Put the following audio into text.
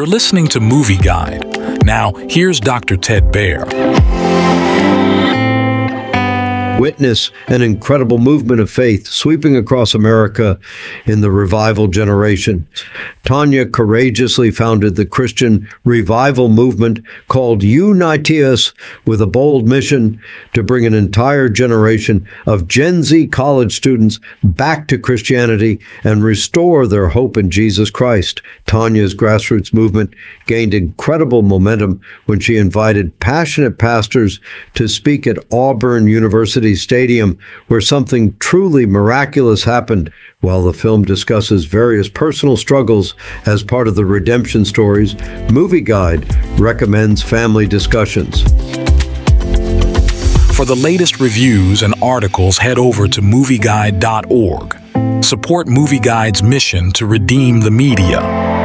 You're listening to Movie Guide. Now, here's Dr. Ted Baer. Witness an incredible movement of faith sweeping across America in the revival generation. Tanya courageously founded the Christian revival movement called Unitius with a bold mission to bring an entire generation of Gen Z college students back to Christianity and restore their hope in Jesus Christ. Tanya's grassroots movement gained incredible momentum when she invited passionate pastors to speak at Auburn University Stadium, where something truly miraculous happened. While the film discusses various personal struggles as part of the redemption stories, Movie Guide recommends family discussions. For the latest reviews and articles, head over to movieguide.org. Support Movie Guide's mission to redeem the media.